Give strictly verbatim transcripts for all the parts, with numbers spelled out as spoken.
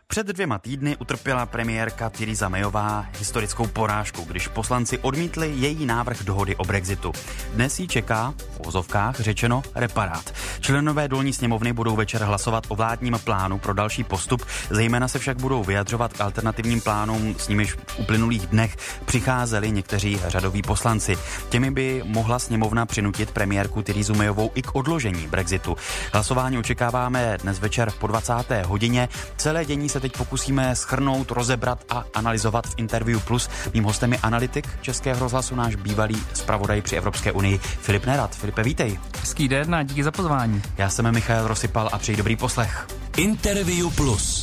Před dvěma týdny utrpěla premiérka Theresa Mayová historickou porážku, když poslanci odmítli její návrh dohody o Brexitu. Dnes jí čeká, v uvozovkách řečeno, reparát. Členové dolní sněmovny budou večer hlasovat o vládním plánu pro další postup, zejména se však budou vyjadřovat k alternativním plánům, s nimiž v uplynulých dnech přicházeli někteří řadoví poslanci. Těmi by mohla sněmovna přinutit premiérku Theresu Mayovou i k odložení Brexitu. Hlasování očekáváme dnes večer po dvacáté hodině. Celé dění se teď pokusíme shrnout, rozebrat a analyzovat v Interview Plus. Mým hostem je analytik Českého rozhlasu, náš bývalý zpravodaj při Evropské unii Filip Nerad. Filipe, vítej. Hezký den a díky za pozvání. Já jsem Michal Rosypal a přeji dobrý poslech. Interview Plus.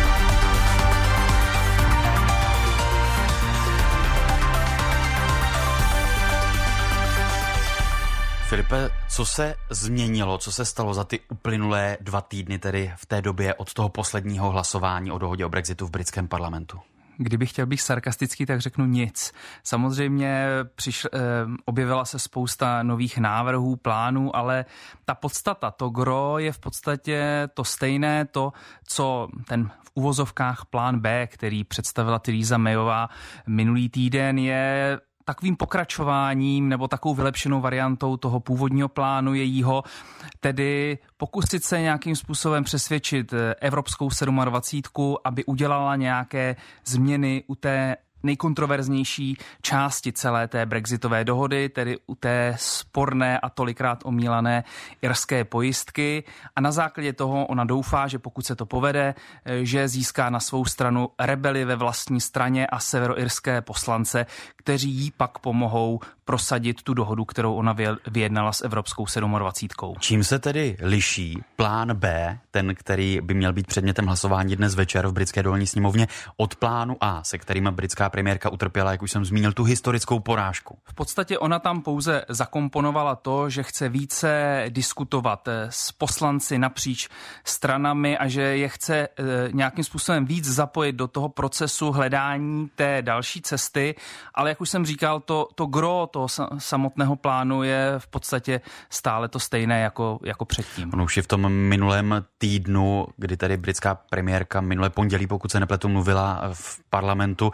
Filipe, co se změnilo, co se stalo za ty uplynulé dva týdny, tedy v té době od toho posledního hlasování o dohodě o Brexitu v britském parlamentu? Kdybych chtěl být sarkastický, tak řeknu nic. Samozřejmě přišl, eh, objevila se spousta nových návrhů, plánů, ale ta podstata, to gro je v podstatě to stejné, to, co ten v uvozovkách plán B, který představila Theresa Mayová minulý týden, je takovým pokračováním nebo takovou vylepšenou variantou toho původního plánu jejího, tedy pokusit se nějakým způsobem přesvědčit Evropskou sedmadvacítku, aby udělala nějaké změny u té nejkontroverznější části celé té brexitové dohody, tedy u té sporné a tolikrát omílané irské pojistky. A na základě toho ona doufá, že pokud se to povede, že získá na svou stranu rebely ve vlastní straně a severoirské poslance, kteří jí pak pomohou prosadit tu dohodu, kterou ona vyjednala s Evropskou sedmadvacítkou. Čím se tedy liší plán B, ten, který by měl být předmětem hlasování dnes večer v britské dolní sněmovně, od plánu A, se kterým britská premiérka utrpěla, jak už jsem zmínil, tu historickou porážku? V podstatě ona tam pouze zakomponovala to, že chce více diskutovat s poslanci napříč stranami a že je chce nějakým způsobem víc zapojit do toho procesu hledání té další cesty, ale jak už jsem říkal, to, to gro toho samotného plánu je v podstatě stále to stejné jako, jako předtím. On už je v tom minulém týdnu, kdy tady britská premiérka minulé pondělí, pokud se nepletu, mluvila v parlamentu,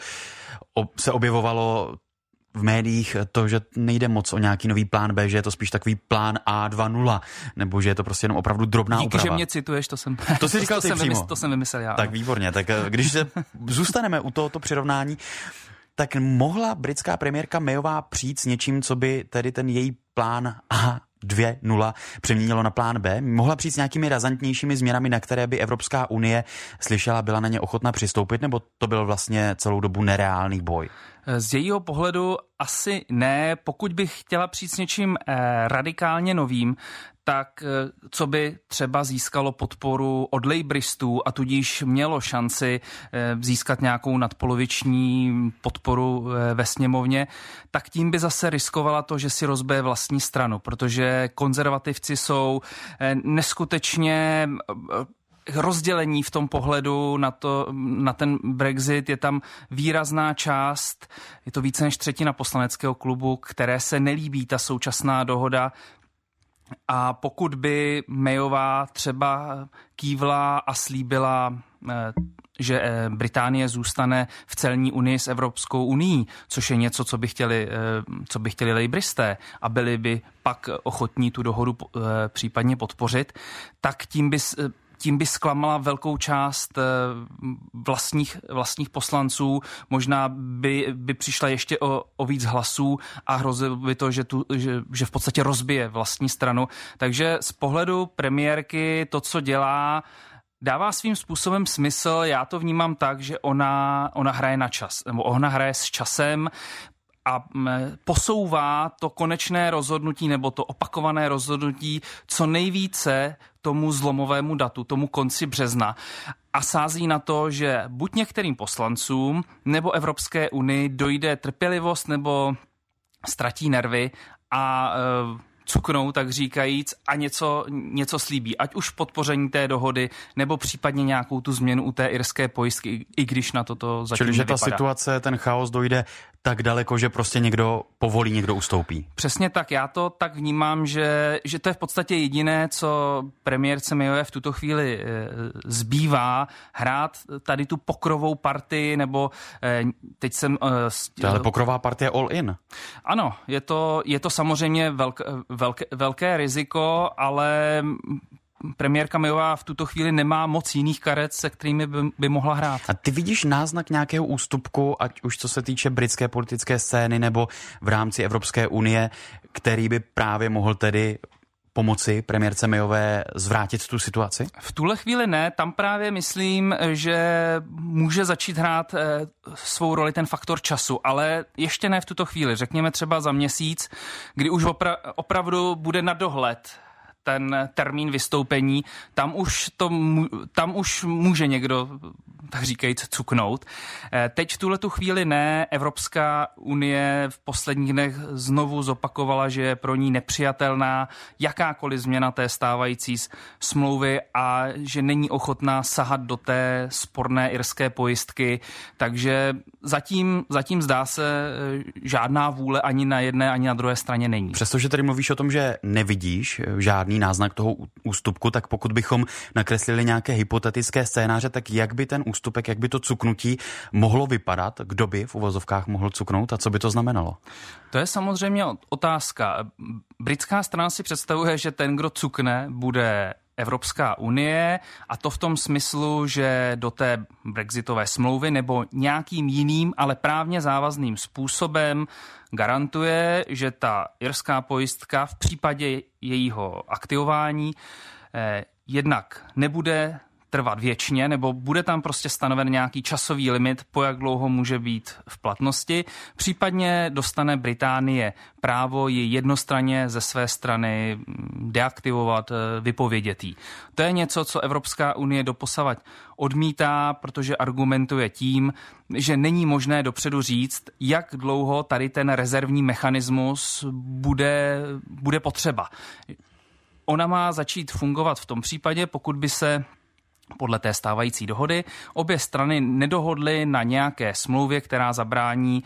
se objevovalo v médiích to, že nejde moc o nějaký nový plán B, že je to spíš takový plán A dva nula, nebo že je to prostě jenom opravdu drobná Díky, úprava. Díky, že mě cituješ, to jsem, to jsi říkal to, ty jsem přímo. Vymysl, to jsem vymyslel já. Tak výborně, tak když se zůstaneme u tohoto přirovnání, tak mohla britská premiérka Mayová přijít s něčím, co by tedy ten její plán A dva nula přeměnilo na plán B? Mohla přijít s nějakými razantnějšími změnami, na které by Evropská unie slyšela, byla na ně ochotná přistoupit, nebo to byl vlastně celou dobu nereálný boj? Z jejího pohledu asi ne. Pokud bych chtěla přijít s něčím eh, radikálně novým, tak eh, co by třeba získalo podporu od lejbristů a tudíž mělo šanci eh, získat nějakou nadpoloviční podporu eh, ve sněmovně, tak tím by zase riskovala to, že si rozbije vlastní stranu, protože konzervativci jsou eh, neskutečně eh, rozdělení v tom pohledu na, to, na ten Brexit. Je tam výrazná část, je to více než třetina poslaneckého klubu, které se nelíbí ta současná dohoda. A pokud by Mayová třeba kývla a slíbila, že Británie zůstane v celní unii s Evropskou unií, což je něco, co by chtěli, co by chtěli lejbristé a byli by pak ochotní tu dohodu případně podpořit, tak tím by Tím by zklamala velkou část vlastních, vlastních poslanců, možná by, by přišla ještě o, o víc hlasů a hrozilo by to, že, tu, že, že v podstatě rozbije vlastní stranu. Takže z pohledu premiérky to, co dělá, dává svým způsobem smysl. Já to vnímám tak, že ona, ona hraje na čas, nebo ona hraje s časem, a posouvá to konečné rozhodnutí nebo to opakované rozhodnutí co nejvíce tomu zlomovému datu, tomu konci března. A sází na to, že buď některým poslancům nebo Evropské unii dojde trpělivost nebo ztratí nervy a cuknou, tak říkajíc, a něco, něco slíbí. Ať už podpoření té dohody, nebo případně nějakou tu změnu u té irské pojistky, i když na toto zatím Čili, že ta nevypadá. situace, ten chaos dojde tak daleko, že prostě někdo povolí, někdo ustoupí. Přesně tak. Já to tak vnímám, že, že to je v podstatě jediné, co premiérce Mayové v tuto chvíli e, zbývá, hrát tady tu pokrovou partii, nebo e, teď jsem... E, to ale pokrová partie all in. Ano, je to, je to samozřejmě velk, velké, velké riziko, ale premiérka Mayová v tuto chvíli nemá moc jiných karet, se kterými by, by mohla hrát. A ty vidíš náznak nějakého ústupku, ať už co se týče britské politické scény nebo v rámci Evropské unie, který by právě mohl tedy pomoci premiérce Mayové zvrátit tu situaci? V tuhle chvíli ne, tam právě myslím, že může začít hrát e, svou roli ten faktor času, ale ještě ne v tuto chvíli, řekněme třeba za měsíc, kdy už opra- opravdu bude na dohled ten termín vystoupení, tam už, to, tam už může někdo, tak říkajíc, cuknout. Teď v tuhletu chvíli ne. Evropská unie v posledních dnech znovu zopakovala, že je pro ní nepřijatelná jakákoliv změna té stávající smlouvy a že není ochotná sahat do té sporné irské pojistky, takže zatím, zatím zdá se, žádná vůle ani na jedné, ani na druhé straně není. Přestože tady mluvíš o tom, že nevidíš žádný náznak toho ústupku, tak pokud bychom nakreslili nějaké hypotetické scénáře, tak jak by ten ústupek, jak by to cuknutí mohlo vypadat, kdo by v uvozovkách mohl cuknout a co by to znamenalo? To je samozřejmě otázka. Britská strana si představuje, že ten, kdo cukne, bude Evropská unie, a to v tom smyslu, že do té brexitové smlouvy nebo nějakým jiným, ale právně závazným způsobem garantuje, že ta irská pojistka v případě jejího aktivování eh, jednak nebude trvat věčně, nebo bude tam prostě stanoven nějaký časový limit, po jak dlouho může být v platnosti. Případně dostane Británie právo ji jednostranně ze své strany deaktivovat, vypovědět jí. To je něco, co Evropská unie doposavad odmítá, protože argumentuje tím, že není možné dopředu říct, jak dlouho tady ten rezervní mechanismus bude, bude potřeba. Ona má začít fungovat v tom případě, pokud by se podle té stávající dohody obě strany nedohodly na nějaké smlouvě, která zabrání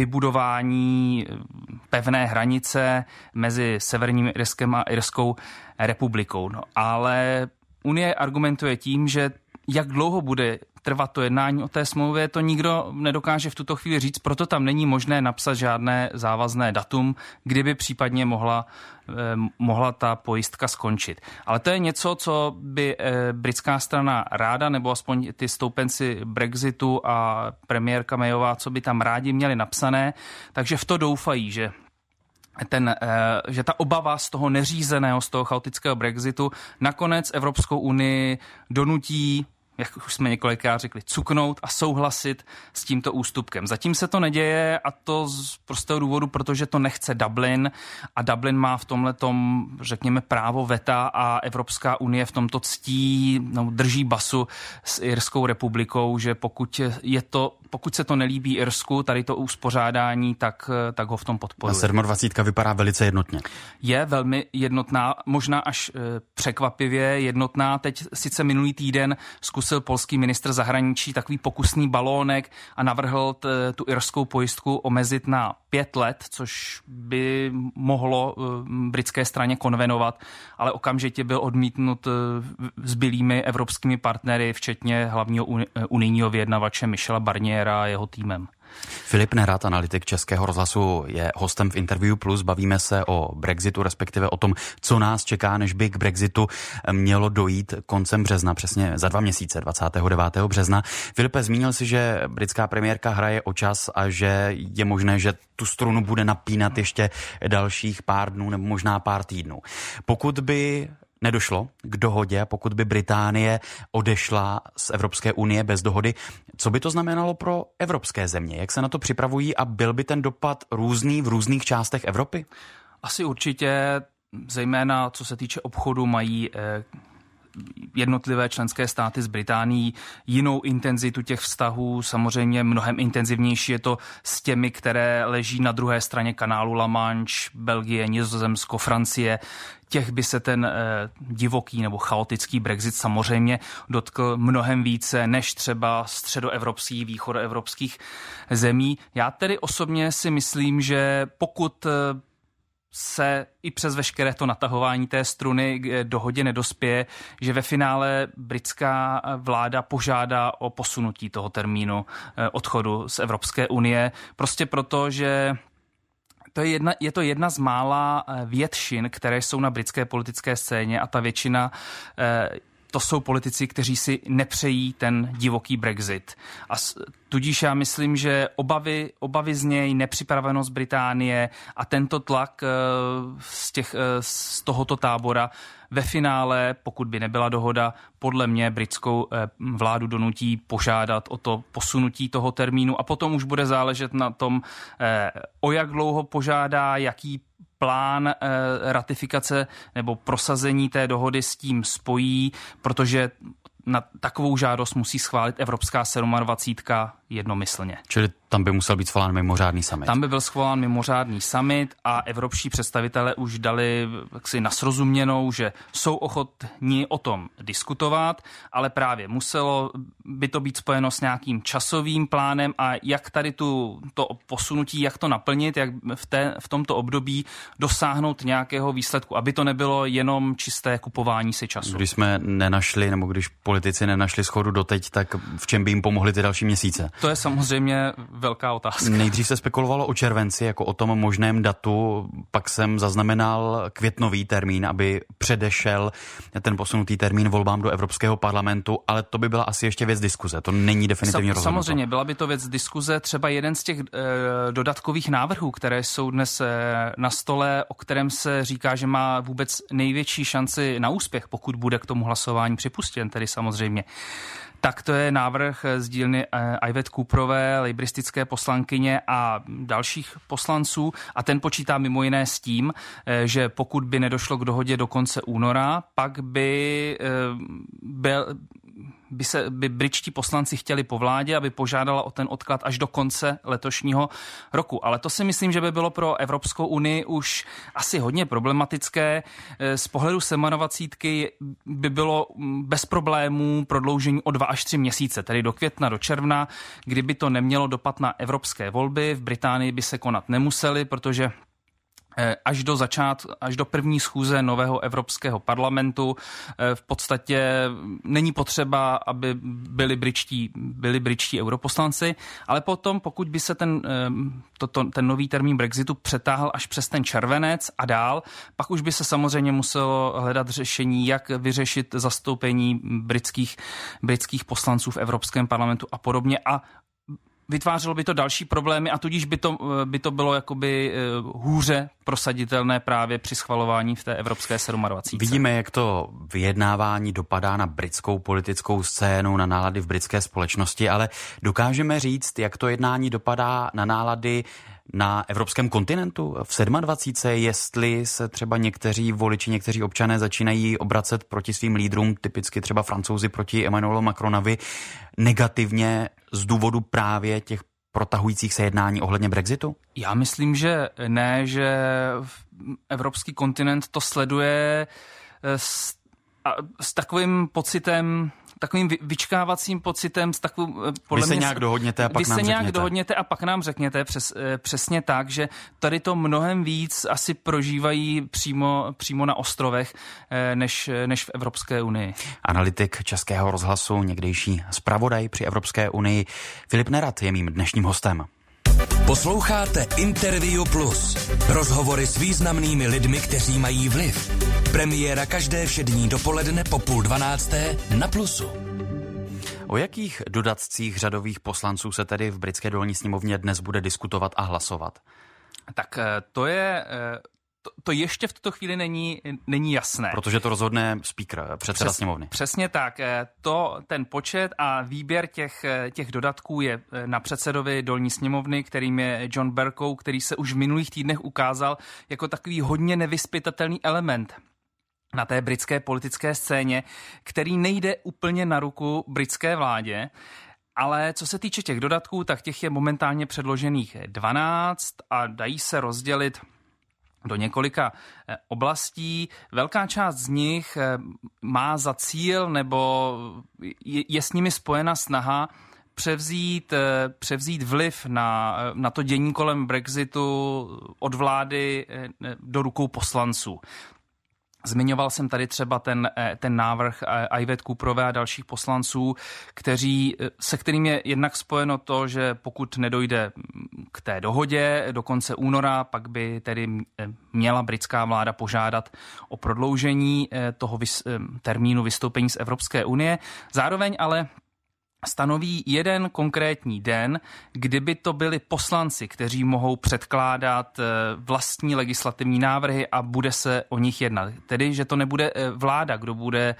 vybudování pevné hranice mezi Severním Irskem a Irskou republikou. No, ale Unie argumentuje tím, že jak dlouho bude trvat to jednání o té smlouvě, to nikdo nedokáže v tuto chvíli říct, proto tam není možné napsat žádné závazné datum, kdyby případně mohla, eh, mohla ta pojistka skončit. Ale to je něco, co by eh, britská strana ráda, nebo aspoň ty stoupenci Brexitu a premiérka Mayová, co by tam rádi měli napsané, takže v to doufají, že Ten, že ta obava z toho neřízeného, z toho chaotického Brexitu nakonec Evropskou unii donutí, jak už jsme několikrát řekli, cuknout a souhlasit s tímto ústupkem. Zatím se to neděje, a to z prostého důvodu, protože to nechce Dublin, a Dublin má v tomhletom, řekněme, právo veta a Evropská unie v tomto ctí, no, drží basu s Irskou republikou, že pokud je to, pokud se to nelíbí Irsku, tady to uspořádání, tak, tak ho v tom podporuje. A dvacet sedm vypadá velice jednotně. Je velmi jednotná, možná až e, překvapivě jednotná. Teď sice minulý týden zkusil polský ministr zahraničí takový pokusný balónek a navrhl t, tu irskou pojistku omezit na pět let, což by mohlo e, britské straně konvenovat, ale okamžitě byl odmítnut e, zbylými evropskými partnery, včetně hlavního un, unijního vyjednavače Michela Barniera a jeho týmem. Filip Nerad, analytik Českého rozhlasu, je hostem v Interview Plus. Bavíme se o Brexitu, respektive o tom, co nás čeká, než by k Brexitu mělo dojít koncem března, přesně za dva měsíce, dvacátého devátého března. Filipe, zmínil si, že britská premiérka hraje o čas a že je možné, že tu strunu bude napínat ještě dalších pár dnů nebo možná pár týdnů. Pokud by nedošlo k dohodě, pokud by Británie odešla z Evropské unie bez dohody, co by to znamenalo pro evropské země? Jak se na to připravují a byl by ten dopad různý v různých částech Evropy? Asi určitě, zejména co se týče obchodu, mají eh, jednotlivé členské státy s Británií jinou intenzitu těch vztahů. Samozřejmě mnohem intenzivnější je to s těmi, které leží na druhé straně kanálu La Manche, Belgie, Nizozemsko, Francie. Těch by se ten eh, divoký nebo chaotický Brexit samozřejmě dotkl mnohem více než třeba středoevropských, východoevropských zemí. Já tedy osobně si myslím, že pokud eh, se i přes veškeré to natahování té struny k dohodě nedospěje, že ve finále britská vláda požádá o posunutí toho termínu odchodu z Evropské unie. Prostě proto, že to je, jedna, je to jedna z mála většin, které jsou na britské politické scéně a ta většina to jsou politici, kteří si nepřejí ten divoký Brexit. A tudíž já myslím, že obavy, obavy z něj, nepřipravenost Británie a tento tlak z, těch, z tohoto tábora ve finále, pokud by nebyla dohoda, podle mě britskou vládu donutí požádat o to posunutí toho termínu a potom už bude záležet na tom, o jak dlouho požádá, jaký plán e, ratifikace nebo prosazení té dohody s tím spojí, protože na takovou žádost musí schválit Evropská sedmadvacítka jednomyslně. Čili tam by musel být schválán mimořádný summit. Tam by byl schválán mimořádný summit a evropští představitelé už dali jaksi nasrozuměnou, že jsou ochotní o tom diskutovat, ale právě muselo by to být spojeno s nějakým časovým plánem a jak tady tu, to posunutí, jak to naplnit, jak v, té, v tomto období dosáhnout nějakého výsledku, aby to nebylo jenom čisté kupování si času. Když jsme nenašli, nebo když politici nenašli shodu doteď, tak v čem by jim pomohly ty další měsíce? To je samozřejmě velká otázka. Nejdřív se spekulovalo o červenci jako o tom možném datu, pak jsem zaznamenal květnový termín, aby předešel ten posunutý termín volbám do Evropského parlamentu, ale to by byla asi ještě věc diskuze, to není definitivně rozhodnuto. Samozřejmě, byla by to věc diskuze, třeba jeden z těch e, dodatkových návrhů, které jsou dnes e, na stole, o kterém se říká, že má vůbec největší šanci na úspěch, pokud bude k tomu hlasování připuštěn, tedy samozřejmě. Tak to je návrh z dílny Yvette Cooperové, lejbristické poslankyně a dalších poslanců a ten počítá mimo jiné s tím, že pokud by nedošlo k dohodě do konce února, pak by byl by se by britští poslanci chtěli po vládě, aby požádala o ten odklad až do konce letošního roku. Ale to si myslím, že by bylo pro Evropskou unii už asi hodně problematické. Z pohledu sedmadvacítky by bylo bez problémů prodloužení o dva až tři měsíce, tedy do května, do června, kdyby to nemělo dopad na evropské volby. V Británii by se konat nemusely, protože až do začát, až do první schůze nového Evropského parlamentu v podstatě není potřeba, aby byli britští, byli britští europoslanci, ale potom, pokud by se ten, to, to, ten nový termín Brexitu přetáhl až přes ten červenec a dál, pak už by se samozřejmě muselo hledat řešení, jak vyřešit zastoupení britských, britských poslanců v Evropském parlamentu a podobně a vytvářelo by to další problémy a tudíž by to, by to bylo jakoby hůře prosaditelné právě při schvalování v té evropské sedmadvacítce. Vidíme, jak to vyjednávání dopadá na britskou politickou scénu, na nálady v britské společnosti, ale dokážeme říct, jak to jednání dopadá na nálady na evropském kontinentu v sedmadvacítce, jestli se třeba někteří voliči, někteří občané začínají obracet proti svým lídrům, typicky třeba Francouzi proti Emmanuelu Macronovi, negativně z důvodu právě těch protahujících se jednání ohledně Brexitu? Já myslím, že ne, že evropský kontinent to sleduje s, a, s takovým pocitem, takovým vyčkávacím pocitem, s takovým, podle vy se mě, nějak dohodněte a pak nám řekněte. Vy se nějak řekněte. dohodněte a pak nám řekněte přes, přesně tak, že tady to mnohem víc asi prožívají přímo, přímo na ostrovech, než, než v Evropské unii. Analytik Českého rozhlasu, někdejší zpravodaj při Evropské unii, Filip Nerad je mým dnešním hostem. Posloucháte Interview Plus. Rozhovory s významnými lidmi, kteří mají vliv. Premiéra každé všední dopoledne po půl dvanácté na Plusu. O jakých dodatcích řadových poslanců se tedy v britské dolní sněmovně dnes bude diskutovat a hlasovat? Tak to je... To, to ještě v tuto chvíli není, není jasné. Protože to rozhodne speaker, předseda Přes, sněmovny. Přesně tak. To, ten počet a výběr těch, těch dodatků je na předsedovi dolní sněmovny, kterým je John Bercow, který se už v minulých týdnech ukázal jako takový hodně nevyzpytatelný element na té britské politické scéně, který nejde úplně na ruku britské vládě. Ale co se týče těch dodatků, tak těch je momentálně předložených dvanáct a dají se rozdělit do několika oblastí. Velká část z nich má za cíl nebo je s nimi spojena snaha převzít, převzít vliv na, na to dění kolem Brexitu od vlády do rukou poslanců. Zmiňoval jsem tady třeba ten, ten návrh Yvette Cooperové a dalších poslanců, kteří, se kterým je jednak spojeno to, že pokud nedojde k té dohodě do konce února, pak by tedy měla britská vláda požádat o prodloužení toho vys, termínu vystoupení z Evropské unie. Zároveň ale stanoví jeden konkrétní den, kdyby to byli poslanci, kteří mohou předkládat vlastní legislativní návrhy a bude se o nich jednat. Tedy, že to nebude vláda, kdo bude,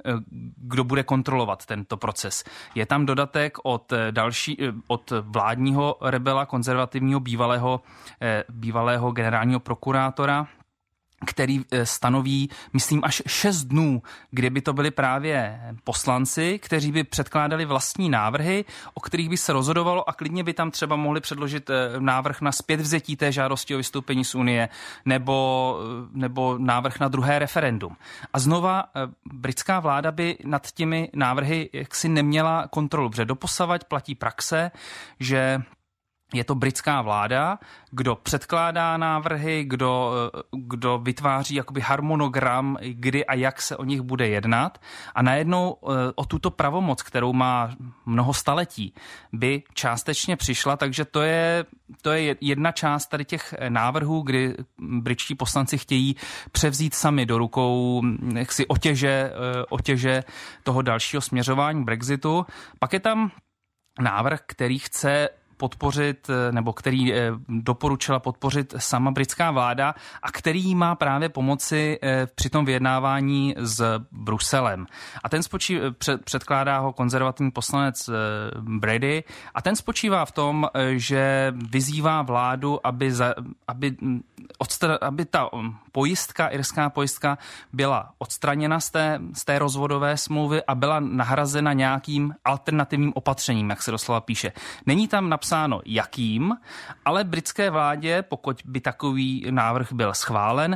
kdo bude kontrolovat tento proces. Je tam dodatek od, další, od vládního rebela, konzervativního bývalého, bývalého generálního prokurátora, který stanoví, myslím, až šest dnů, kdyby to byli právě poslanci, kteří by předkládali vlastní návrhy, o kterých by se rozhodovalo a klidně by tam třeba mohli předložit návrh na zpětvzetí té žádosti o vystoupení z Unie nebo, nebo návrh na druhé referendum. A znova britská vláda by nad těmi návrhy jaksi neměla kontrolu, protože doposavad platí praxe, že je to britská vláda, kdo předkládá návrhy, kdo, kdo vytváří jakoby harmonogram, kdy a jak se o nich bude jednat. A najednou o tuto pravomoc, kterou má mnoho staletí, by částečně přišla, takže to je, to je jedna část tady těch návrhů, kdy britští poslanci chtějí převzít sami do rukou jaksi otěže, otěže toho dalšího směřování Brexitu. Pak je tam návrh, který chce podpořit, nebo který doporučila podpořit sama britská vláda a který má právě pomoci při tom vyjednávání s Bruselem. A ten spočí, před, předkládá ho konzervativní poslanec Brady a ten spočívá v tom, že vyzývá vládu, aby, za, aby, odstra, aby ta pojistka, irská pojistka byla odstraněna z té, z té rozvodové smlouvy a byla nahrazena nějakým alternativním opatřením, jak se doslova píše. Není tam napsáno jakým, ale britské vládě, pokud by takový návrh byl schválen,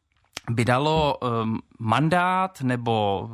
by dalo um, mandát nebo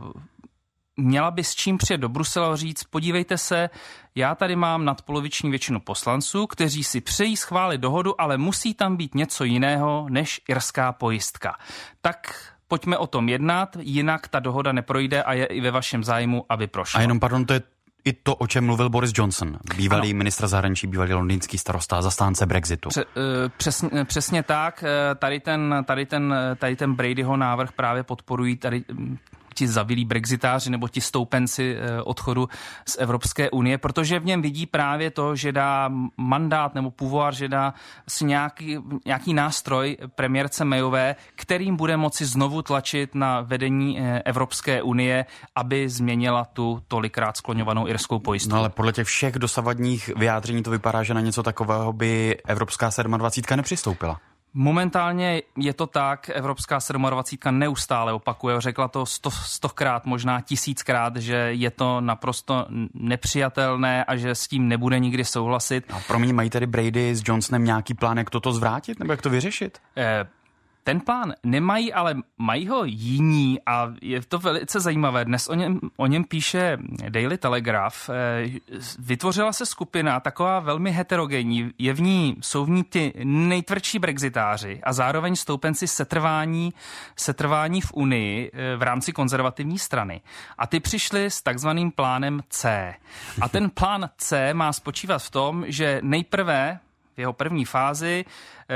měla by s čím přijet do Bruselu a říct, podívejte se, já tady mám nadpoloviční většinu poslanců, kteří si přejí schválit dohodu, ale musí tam být něco jiného než irská pojistka. Tak pojďme o tom jednat, jinak ta dohoda neprojde a je i ve vašem zájmu, aby prošla. A jenom, pardon, to je i to, o čem mluvil Boris Johnson, bývalý ano. ministr zahraničí, bývalý londýnský starosta, zastánce Brexitu. Pře, přesně, přesně tak, tady ten, tady, ten, tady ten Bradyho návrh právě podporují tady ti zavilí brexitáři nebo ti stoupenci odchodu z Evropské unie, protože v něm vidí právě to, že dá mandát nebo pouvoir, že dá si nějaký, nějaký nástroj premiérce Mayové, kterým bude moci znovu tlačit na vedení Evropské unie, aby změnila tu tolikrát skloňovanou irskou pojistku. No ale podle těch všech dosavadních vyjádření to vypadá, že na něco takového by Evropská dvacet sedm nepřistoupila. Momentálně je to tak, Evropská dvacet sedm neustále opakuje, řekla to sto, stokrát, možná tisíckrát, že je to naprosto nepřijatelné a že s tím nebude nikdy souhlasit. A pro mě mají tedy Brady s Johnsonem nějaký plán, jak toto zvrátit nebo jak to vyřešit? Eh, Ten plán nemají, ale mají ho jiní a je to velice zajímavé. Dnes o něm, o něm píše Daily Telegraph. Vytvořila se skupina taková velmi heterogenní. Je v ní, jsou v ní ty nejtvrdší brexitáři a zároveň stoupenci setrvání, setrvání v Unii v rámci konzervativní strany. A ty přišli s takzvaným plánem C. A ten plán C má spočívat v tom, že nejprve v jeho první fázi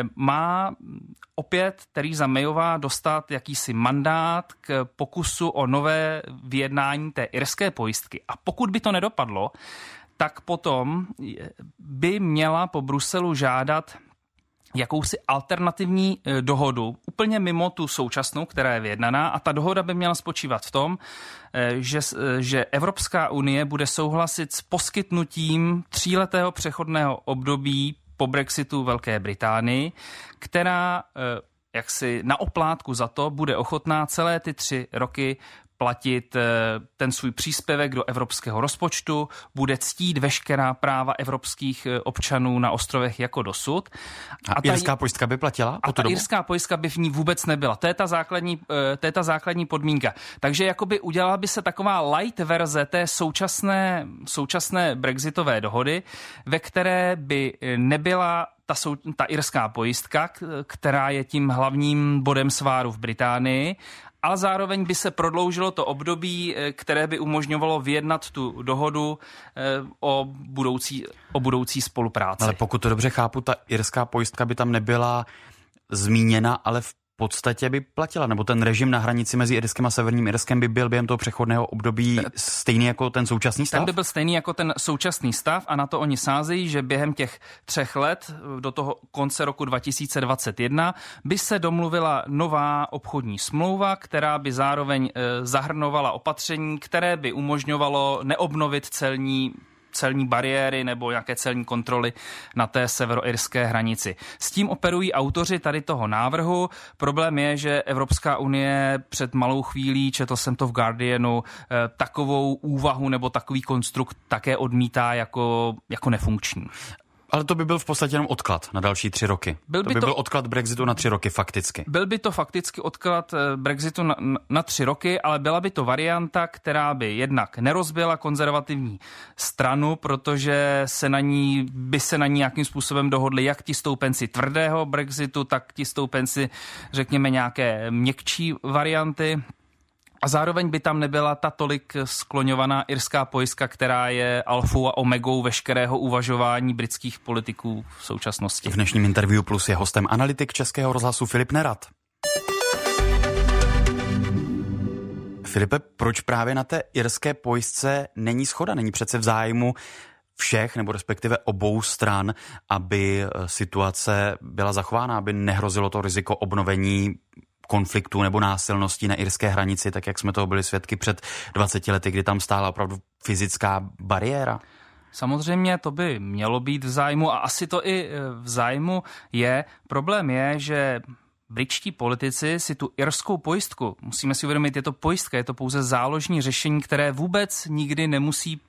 má opět Theresa Mayová dostat jakýsi mandát k pokusu o nové vyjednání té irské pojistky. A pokud by to nedopadlo, tak potom by měla po Bruselu žádat jakousi alternativní dohodu, úplně mimo tu současnou, která je vyjednaná, a ta dohoda by měla spočívat v tom, že, že Evropská unie bude souhlasit s poskytnutím tříletého přechodného období po Brexitu Velké Británii, která, jaksi na oplátku za to bude ochotná celé ty tři roky platit ten svůj příspěvek do evropského rozpočtu, bude ctít veškerá práva evropských občanů na ostrovech jako dosud. A, a ta irská pojistka by platila? A ta dobu? irská pojistka by v ní vůbec nebyla. To je ta základní, to je ta základní podmínka. Takže jakoby udělala by se taková light verze té současné, současné brexitové dohody, ve které by nebyla ta, sou, ta irská pojistka, která je tím hlavním bodem sváru v Británii, ale zároveň by se prodloužilo to období, které by umožňovalo vyjednat tu dohodu o budoucí, o budoucí spolupráci. Ale pokud to dobře chápu, ta irská pojistka by tam nebyla zmíněna, ale v podstatě by platila, nebo ten režim na hranici mezi Irskem a Severním Irskem by byl během toho přechodného období stejný jako ten současný stav? Ten by byl stejný jako ten současný stav a na to oni sázejí, že během těch třech let do toho konce roku dva tisíce dvacet jedna by se domluvila nová obchodní smlouva, která by zároveň zahrnovala opatření, které by umožňovalo neobnovit celní celní bariéry nebo nějaké celní kontroly na té severoirské hranici. S tím operují autoři tady toho návrhu. Problém je, že Evropská unie před malou chvílí, četl jsem to v Guardianu, takovou úvahu nebo takový konstrukt také odmítá jako, jako nefunkční. Ale to by byl v podstatě jenom odklad na další tři roky. Byl by to by to, byl odklad Brexitu na tři roky fakticky. Byl by to fakticky odklad Brexitu na, na tři roky, ale byla by to varianta, která by jednak nerozbila konzervativní stranu, protože se na ní, by se na ní nějakým způsobem dohodli jak ti stoupenci tvrdého Brexitu, tak ti stoupenci, řekněme, nějaké měkčí varianty. A zároveň by tam nebyla ta tolik skloňovaná irská pojistka, která je alfou a omegou veškerého uvažování britských politiků v současnosti. V dnešním Interview Plus je hostem analytik Českého rozhlasu Filip Nerad. Filipe, proč právě na té irské pojistce není shoda? Není přece v zájmu všech, nebo respektive obou stran, aby situace byla zachována, aby nehrozilo to riziko obnovení konfliktu nebo násilností na irské hranici, tak jak jsme toho byli svědky před dvaceti lety, kdy tam stála opravdu fyzická bariéra? Samozřejmě to by mělo být v zájmu a asi to i v zájmu je. Problém je, že britští politici si tu irskou pojistku, musíme si uvědomit, je to pojistka, je to pouze záložní řešení, které vůbec nikdy nemusí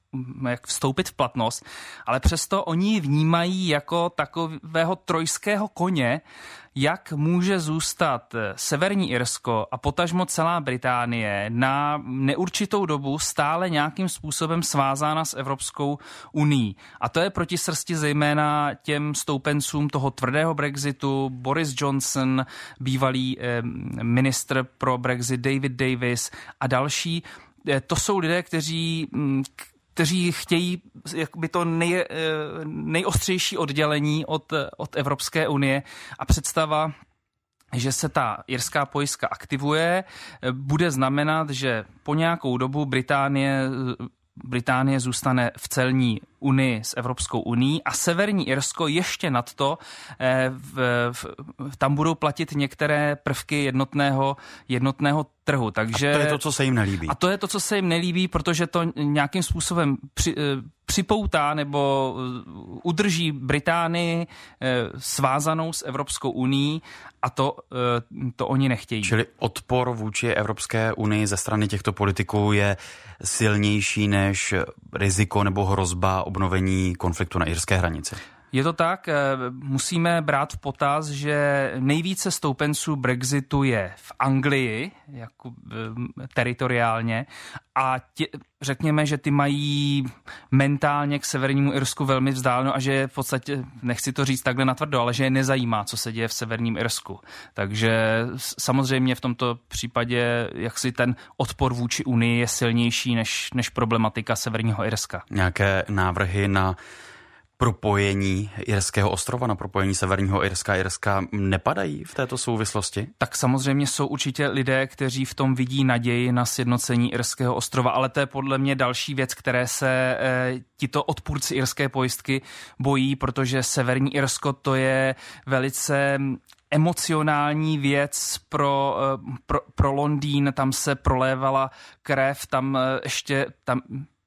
jak vstoupit v platnost, ale přesto oni ji vnímají jako takového trojského koně, jak může zůstat Severní Irsko a potažmo celá Británie na neurčitou dobu stále nějakým způsobem svázána s Evropskou unií. A to je proti srsti zejména těm stoupencům toho tvrdého Brexitu, Boris Johnson, bývalý eh, ministr pro Brexit David Davis a další. Eh, to jsou lidé, kteří hm, kteří chtějí jakoby to nej, nejostřejší oddělení od, od Evropské unie a představa, že se ta irská pojistka aktivuje, bude znamenat, že po nějakou dobu Británie, Británie zůstane v celní unii s Evropskou unií a Severní Irsko ještě nad to, v, v, tam budou platit některé prvky jednotného, jednotného trhu. Takže, a to je to, co se jim nelíbí. A to je to, co se jim nelíbí, protože to nějakým způsobem při, připoutá nebo udrží Británii svázanou s Evropskou unií a to, to oni nechtějí. Čili odpor vůči Evropské unii ze strany těchto politiků je silnější než riziko nebo hrozba obnovení konfliktu na irské hranici. Je to tak, musíme brát v potaz, že nejvíce stoupenců Brexitu je v Anglii, jako teritoriálně, a tě, řekněme, že ty mají mentálně k Severnímu Irsku velmi vzdáleno a že v podstatě, nechci to říct takhle natvrdo, ale že je nezajímá, co se děje v Severním Irsku. Takže samozřejmě v tomto případě jaksi ten odpor vůči Unii je silnější než, než problematika Severního Irska. Nějaké návrhy na propojení Irského ostrova, na propojení Severního Irska a Irska nepadají v této souvislosti? Tak samozřejmě jsou určitě lidé, kteří v tom vidí naději na sjednocení Irského ostrova, ale to je podle mě další věc, které se eh, tito odpůrci irské pojistky bojí, protože Severní Irsko to je velice emocionální věc pro, pro, pro Londýn, tam se prolévala krev, tam ještě tam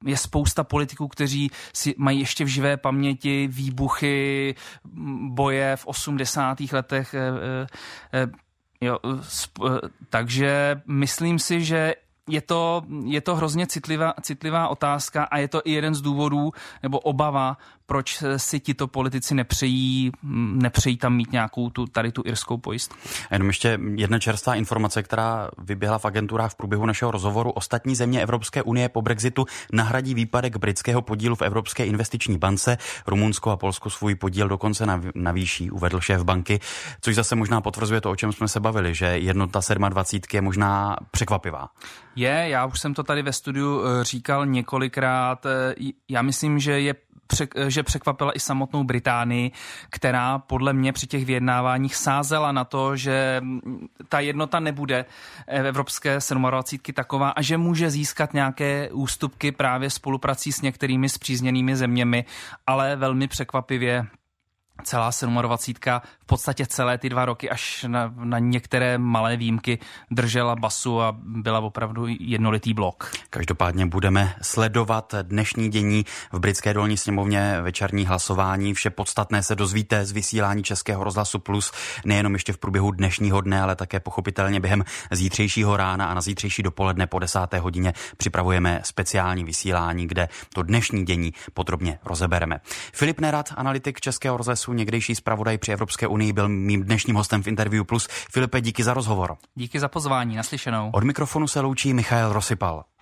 je spousta politiků, kteří si mají ještě v živé paměti výbuchy boje v osmdesátých letech. Jo, takže myslím si, že Je to, je to hrozně citlivá, citlivá otázka a je to i jeden z důvodů nebo obava, proč si tito politici nepřejí, nepřejí tam mít nějakou tu, tady tu irskou pojistku. A jenom ještě jedna čerstvá informace, která vyběhla v agenturách v průběhu našeho rozhovoru. Ostatní země Evropské unie po Brexitu nahradí výpadek britského podílu v Evropské investiční bance. Rumunsko a Polsko svůj podíl dokonce navýší, uvedl šéf banky, což zase možná potvrzuje to, o čem jsme se bavili, že jednota dvacítky je možná překvapivá. Je, já už jsem to tady ve studiu říkal několikrát. Já myslím, že je že překvapila i samotnou Británii, která podle mě při těch vyjednáváních sázela na to, že ta jednota nebude evropské dvacítky taková a že může získat nějaké ústupky právě spoluprací s některými spřízněnými zeměmi, ale velmi překvapivě celá dvacítka v podstatě celé ty dva roky až na, na některé malé výjimky držela basu a byla opravdu jednolitý blok. Každopádně budeme sledovat dnešní dění v britské dolní sněmovně, večerní hlasování. Vše podstatné se dozvíte z vysílání Českého rozhlasu Plus, nejenom ještě v průběhu dnešního dne, ale také pochopitelně během zítřejšího rána a na zítřejší dopoledne po desáté hodině připravujeme speciální vysílání, kde to dnešní dění podrobně rozebereme. Filip Nerad, analytik Českého rozhlasu, někdejší zpravodaj při Evropské unii, byl mým dnešním hostem v Interview Plus. Filipe, díky za rozhovor. Díky za pozvání, naslyšenou. Od mikrofonu se loučí Michael Rosypal.